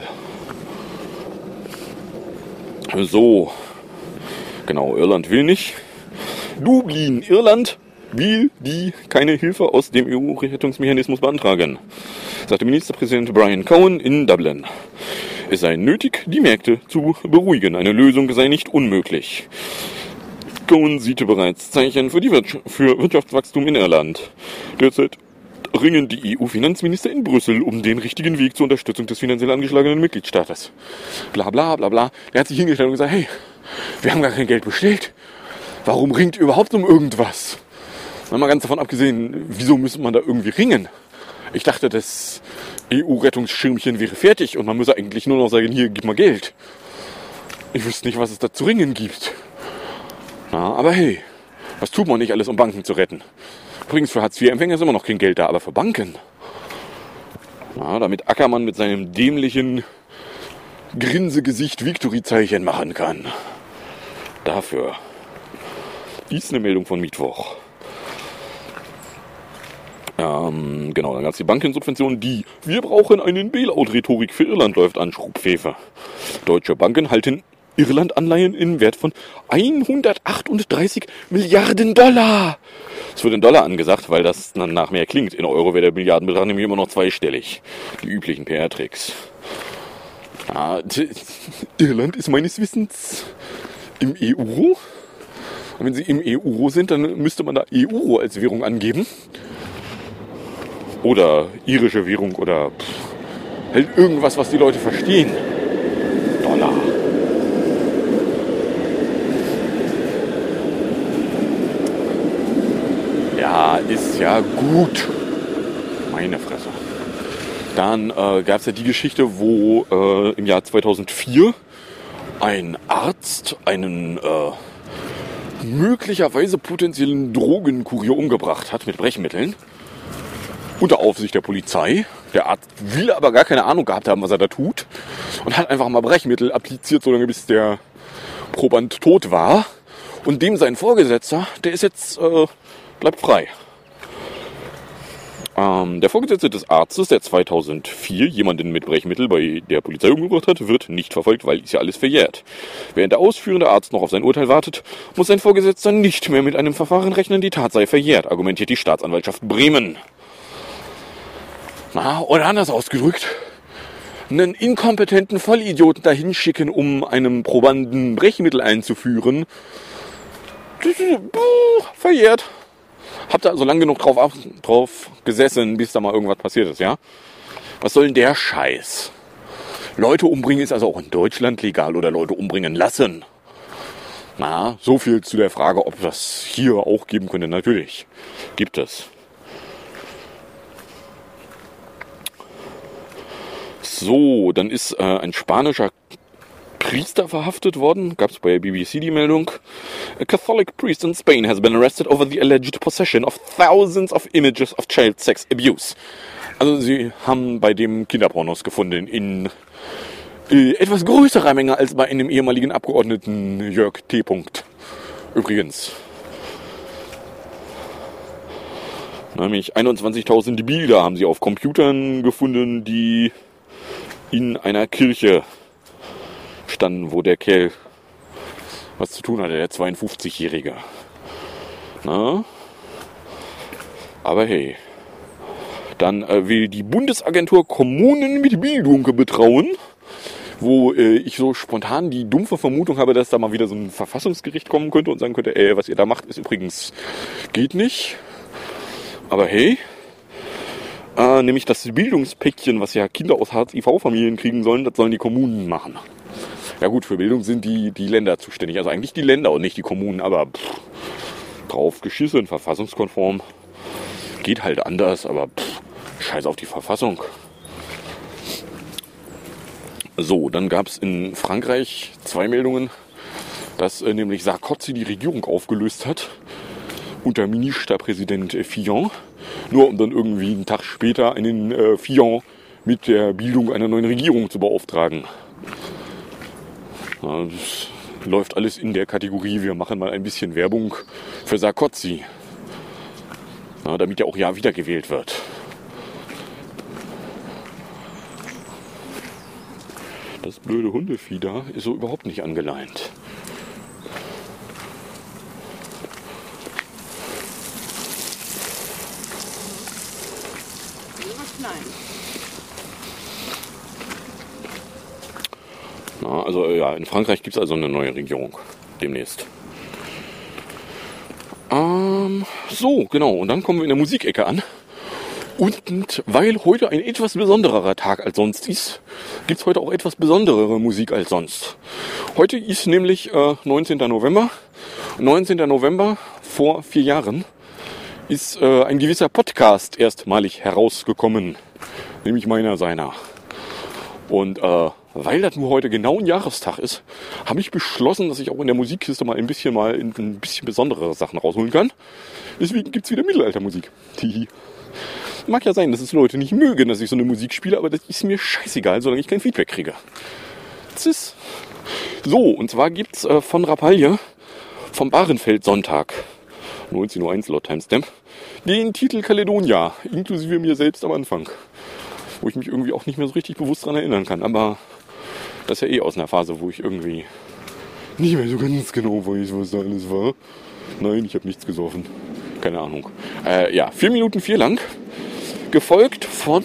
So. Genau, Irland will nicht. Dublin, Irland will die keine Hilfe aus dem E U-Rettungsmechanismus beantragen, sagte Ministerpräsident Brian Cowen in Dublin. Es sei nötig, die Märkte zu beruhigen. Eine Lösung sei nicht unmöglich. Cowen sieht bereits Zeichen für, die Wirtschaft, für Wirtschaftswachstum in Irland. Derzeit ringen die E U-Finanzminister in Brüssel um den richtigen Weg zur Unterstützung des finanziell angeschlagenen Mitgliedstaates. Bla bla bla bla. Er hat sich hingestellt und gesagt, hey, wir haben gar kein Geld bestellt. Warum ringt ihr überhaupt um irgendwas? Mal ganz davon abgesehen, wieso müsste man da irgendwie ringen? Ich dachte, das E U-Rettungsschirmchen wäre fertig und man müsse eigentlich nur noch sagen, hier, gib mal Geld. Ich wüsste nicht, was es da zu ringen gibt. Na, aber hey, was tut man nicht alles, um Banken zu retten? Übrigens, für Hartz vier Empfänger ist immer noch kein Geld da, aber für Banken. Na, damit Ackermann mit seinem dämlichen Grinsegesicht Victory-Zeichen machen kann. Dafür. Dies ist eine Meldung von Mittwoch. Ähm, genau, dann gab es die Bankensubvention, die wir brauchen einen Bailout-Rhetorik für Irland läuft an, Schrubpfefe. Deutsche Banken halten Irland-Anleihen im Wert von hundertachtunddreißig Milliarden Dollar. Es wird in Dollar angesagt, weil das dann nach mehr klingt. In Euro wäre der Milliardenbetrag nämlich immer noch zweistellig. Die üblichen P R-Tricks. Ja, Irland ist meines Wissens im Euro. Und wenn sie im Euro sind, dann müsste man da Euro als Währung angeben. Oder irische Währung oder pff, halt irgendwas, was die Leute verstehen. Dollar. Ja, ist ja gut. Meine Fresse. Dann äh, gab es ja die Geschichte, wo äh, im Jahr zweitausendvier ein Arzt einen äh, möglicherweise potenziellen Drogenkurier umgebracht hat mit Brechmitteln. Unter Aufsicht der Polizei. Der Arzt will aber gar keine Ahnung gehabt haben, was er da tut. Und hat einfach mal Brechmittel appliziert, solange bis der Proband tot war. Und dem sein Vorgesetzter, der ist jetzt, äh, bleibt frei. Ähm, der Vorgesetzte des Arztes, der zweitausendvier jemanden mit Brechmittel bei der Polizei umgebracht hat, wird nicht verfolgt, weil ist ja alles verjährt. Während der ausführende Arzt noch auf sein Urteil wartet, muss sein Vorgesetzter nicht mehr mit einem Verfahren rechnen, die Tat sei verjährt, argumentiert die Staatsanwaltschaft Bremen. Na, oder anders ausgedrückt, einen inkompetenten Vollidioten dahin schicken, um einem Probanden Brechmittel einzuführen, das ist, buh, verjährt. Habt ihr also lang genug drauf, drauf gesessen, bis da mal irgendwas passiert ist, ja? Was soll denn der Scheiß? Leute umbringen ist also auch in Deutschland legal oder Leute umbringen lassen. Na, so viel zu der Frage, ob das hier auch geben könnte. Natürlich gibt es. So, dann ist äh, ein spanischer Priester verhaftet worden. Gab es bei B B C die Meldung. A Catholic priest in Spain has been arrested over the alleged possession of thousands of images of child sex abuse. Also sie haben bei dem Kinderpornos gefunden in äh, etwas größerer Menge als bei einem ehemaligen Abgeordneten Jörg T. Übrigens. Nämlich einundzwanzigtausend Bilder haben sie auf Computern gefunden, die in einer Kirche standen, wo der Kerl was zu tun hatte, der zweiundfünfzigjährige. Na? Aber hey. Dann äh, will die Bundesagentur Kommunen mit Bildung betrauen, wo äh, ich so spontan die dumpfe Vermutung habe, dass da mal wieder so ein Verfassungsgericht kommen könnte und sagen könnte, ey, was ihr da macht, ist übrigens, geht nicht. Aber hey. Äh, nämlich das Bildungspäckchen, was ja Kinder aus Hartz-I V-Familien kriegen sollen, das sollen die Kommunen machen. Ja gut, für Bildung sind die, die Länder zuständig. Also eigentlich die Länder und nicht die Kommunen, aber pff, drauf geschissen, verfassungskonform. Geht halt anders, aber pff, scheiß auf die Verfassung. So, dann gab es in Frankreich zwei Meldungen, dass äh, nämlich Sarkozy die Regierung aufgelöst hat. Unter Ministerpräsident äh, Fillon. Nur um dann irgendwie einen Tag später einen äh, Fillon mit der Bildung einer neuen Regierung zu beauftragen. Ja, das läuft alles in der Kategorie, wir machen mal ein bisschen Werbung für Sarkozy. Ja, damit er auch ja wiedergewählt wird. Das blöde Hundevieh da ist so überhaupt nicht angeleint. Na, also ja, in Frankreich gibt es also eine neue Regierung demnächst. Ähm, so, genau. Und dann kommen wir in der Musikecke an. Und weil heute ein etwas besonderer Tag als sonst ist, gibt es heute auch etwas besonderere Musik als sonst. Heute ist nämlich äh, neunzehnter November. neunzehnter November vor vier Jahren ist äh, ein gewisser Podcast erstmalig herausgekommen. Nämlich meiner, seiner. Und äh, weil das nur heute genau ein Jahrestag ist, habe ich beschlossen, dass ich auch in der Musikkiste mal ein bisschen mal ein bisschen besondere Sachen rausholen kann. Deswegen gibt es wieder Mittelaltermusik. Mag ja sein, dass es Leute nicht mögen, dass ich so eine Musik spiele, aber das ist mir scheißegal, solange ich kein Feedback kriege. Tschüss. So, und zwar gibt's äh, von Rapalje vom Bahrenfeld-Sonntag neunzehn Uhr eins laut Timestamp, den Titel Caledonia, inklusive mir selbst am Anfang. Wo ich mich irgendwie auch nicht mehr so richtig bewusst dran erinnern kann. Aber das ist ja eh aus einer Phase, wo ich irgendwie nicht mehr so ganz genau weiß, was da alles war. Nein, ich habe nichts gesoffen. Keine Ahnung. Äh, ja, vier Minuten vier lang. Gefolgt von...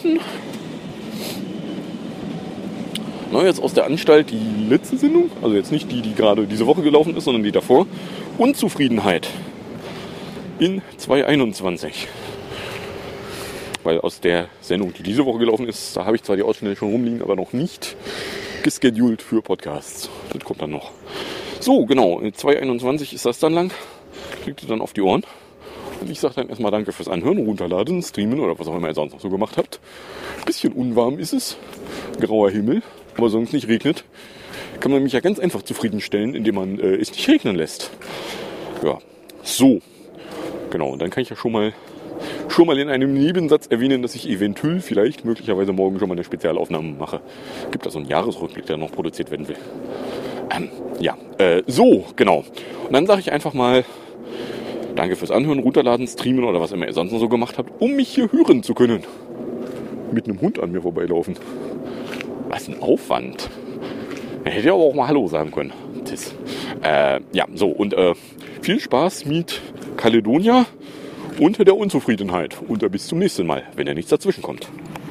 Na, jetzt aus der Anstalt die letzte Sendung. Also jetzt nicht die, die gerade diese Woche gelaufen ist, sondern die davor. Unzufriedenheit. In zwei einundzwanzig. Weil aus der Sendung, die diese Woche gelaufen ist, da habe ich zwar die Ausschnitte schon rumliegen, aber noch nicht gescheduled für Podcasts. Das kommt dann noch. So, genau, in zwei einundzwanzig ist das dann lang. Kriegt ihr dann auf die Ohren. Und ich sage dann erstmal danke fürs Anhören, runterladen, streamen oder was auch immer ihr sonst noch so gemacht habt. Bisschen unwarm ist es. Grauer Himmel, aber sonst nicht regnet. Kann man mich ja ganz einfach zufriedenstellen, indem man äh, es nicht regnen lässt. Ja, so. Genau, und dann kann ich ja schon mal schon mal in einem Nebensatz erwähnen, dass ich eventuell, vielleicht, möglicherweise morgen schon mal eine Spezialaufnahme mache. Gibt da so einen Jahresrückblick, der noch produziert werden will. Ähm, ja, äh, so, genau. Und dann sage ich einfach mal, danke fürs Anhören, runterladen, streamen oder was immer ihr sonst noch so gemacht habt, um mich hier hören zu können. Mit einem Hund an mir vorbeilaufen. Was ein Aufwand. Er hätte ja aber auch mal Hallo sagen können. Tis. Äh, ja, so, und äh, viel Spaß mit Caledonia. Unter der Unzufriedenheit. Und bis zum nächsten Mal, wenn ja nichts dazwischen kommt.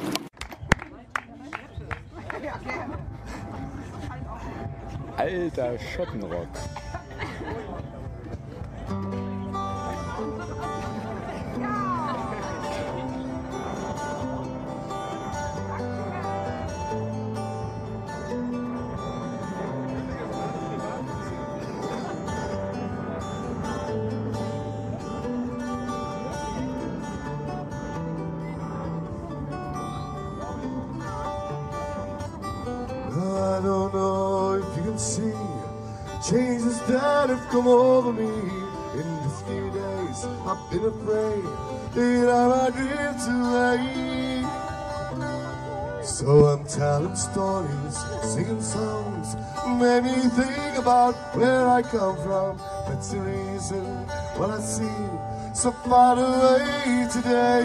Alter Schottenrock. I don't know if you can see changes that have come over me. In these few days I've been afraid that I might drift away. So I'm telling stories, singing songs, made me think about where I come from. That's the reason why I seem so far away today.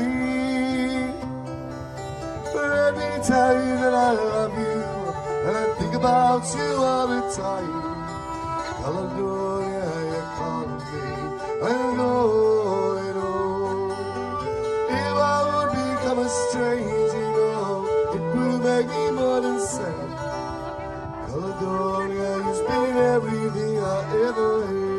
Let me tell you that I love you, and I think about you all the time. Caledonia, you're calling me, I know, I know. If I would become a stranger, you know, it would make me more than sad. Caledonia, you've been everything I ever had.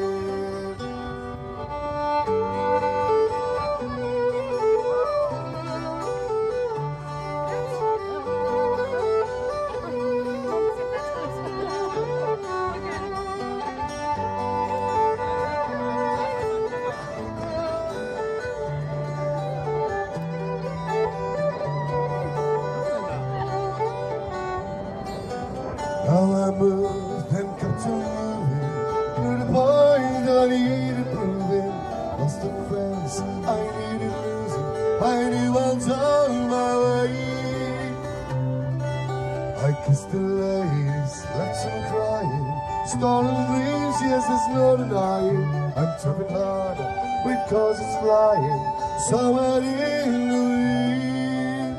Now I move and come to moving to the point I needed proving. Lost the friends I needed losing, I knew I was on my way. I kissed the ladies, left some crying, stolen dreams, yes there's no denying. I'm tripping harder with causes flying, somewhere in the wind.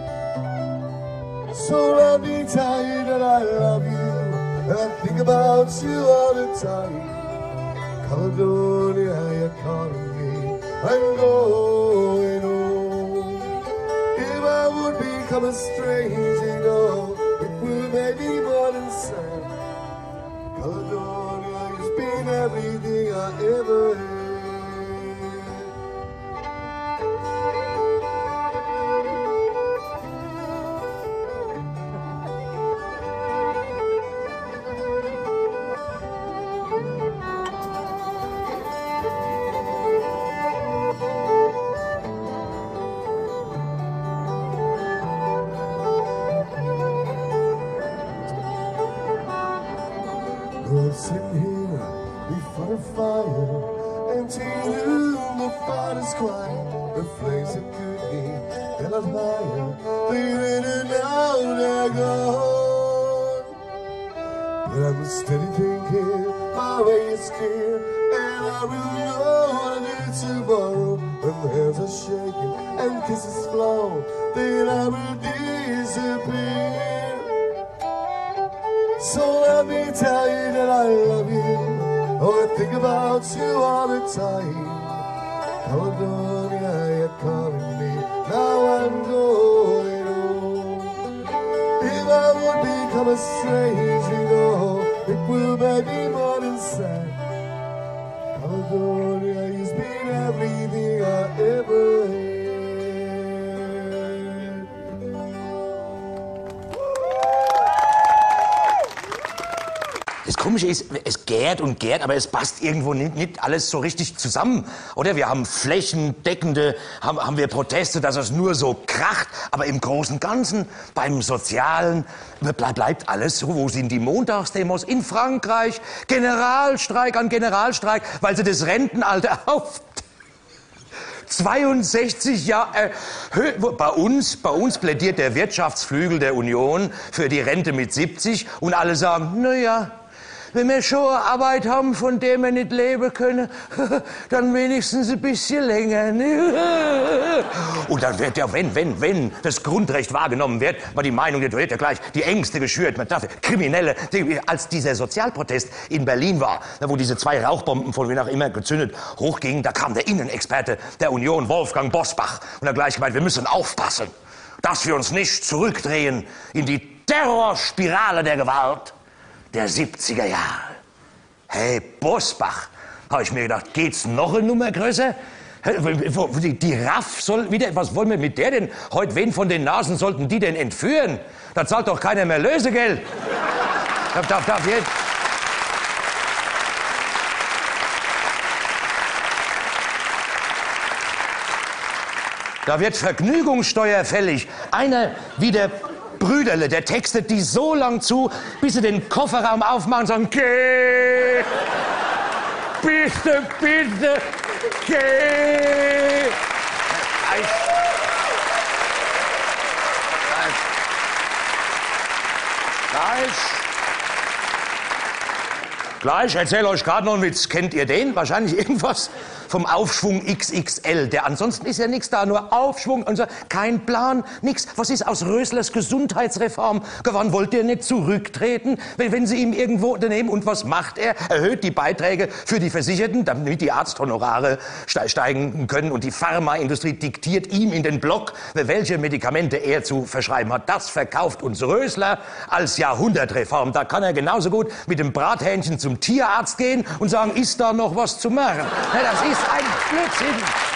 So let me tell you that I love you, and I think about you all the time. Caledonia, you're calling me, I'm going home. If I would become a stranger, you know, it would make me more than sad. Caledonia, you've been everything I ever had. We're sitting here before the fire, empty room, the fire's quiet. The flames of cooking, they're not higher. They're in and out, they're gone. But I'm steady thinking, my way is clear, and I really know what I do tomorrow. When the hands are shaking and kisses flow, then I will disappear. So let me tell you that I love you. Oh, I think about you all the time. Caledonia, you're calling me. Now I'm going home. If I would become a stranger, you know, it will make me more than sad. Caledonia, you've been everything I ever had. Das Komische ist, es gärt und gärt, aber es passt irgendwo nicht, nicht alles so richtig zusammen. Oder wir haben flächendeckende, haben, haben wir Proteste, dass es nur so kracht. Aber im Großen und Ganzen, beim Sozialen, bleib, bleibt alles so. Wo sind die Montagsdemos? In Frankreich, Generalstreik an Generalstreik, weil sie das Rentenalter auf zweiundsechzig Jahre erhöht. Bei uns, bei uns plädiert der Wirtschaftsflügel der Union für die Rente mit siebzig und alle sagen, na ja, wenn wir schon eine Arbeit haben, von der wir nicht leben können, dann wenigstens ein bisschen länger. Und dann wird ja, wenn, wenn, wenn das Grundrecht wahrgenommen wird, war die Meinung, da wird ja gleich die Ängste geschürt. Man darf Kriminelle, die, als dieser Sozialprotest in Berlin war, wo diese zwei Rauchbomben von wie nach immer gezündet hochgingen, da kam der Innenexperte der Union, Wolfgang Bosbach, und hat gleich gemeint, wir müssen aufpassen, dass wir uns nicht zurückdrehen in die Terrorspirale der Gewalt der siebziger Jahre. Hey, Bosbach, habe ich mir gedacht, geht's noch eine Nummer größer? Die, die Raff soll wieder, was wollen wir mit der denn? Heute, wen von den Nasen sollten die denn entführen? Da zahlt doch keiner mehr Lösegeld. Da, da, da wird... Da wird Vergnügungssteuer fällig. Einer wie der Brüderle, der textet die so lang zu, bis sie den Kofferraum aufmachen und sagen, geh, bitte, bitte, geh. Gleich, gleich, gleich, erzähl euch gerade noch einen Witz. Kennt ihr den? Wahrscheinlich irgendwas vom Aufschwung X X L. Der ansonsten ist ja nichts da, nur Aufschwung und so. Kein Plan, nichts. Was ist aus Röslers Gesundheitsreform geworden? Wollt ihr nicht zurücktreten, wenn, wenn sie ihm irgendwo unternehmen? Und was macht er? Erhöht die Beiträge für die Versicherten, damit die Arzthonorare steigen können. Und die Pharmaindustrie diktiert ihm in den Block, welche Medikamente er zu verschreiben hat. Das verkauft uns Rösler als Jahrhundertreform. Da kann er genauso gut mit dem Brathähnchen zum Tierarzt gehen und sagen, ist da noch was zu machen? Das ist ein Blödsinn.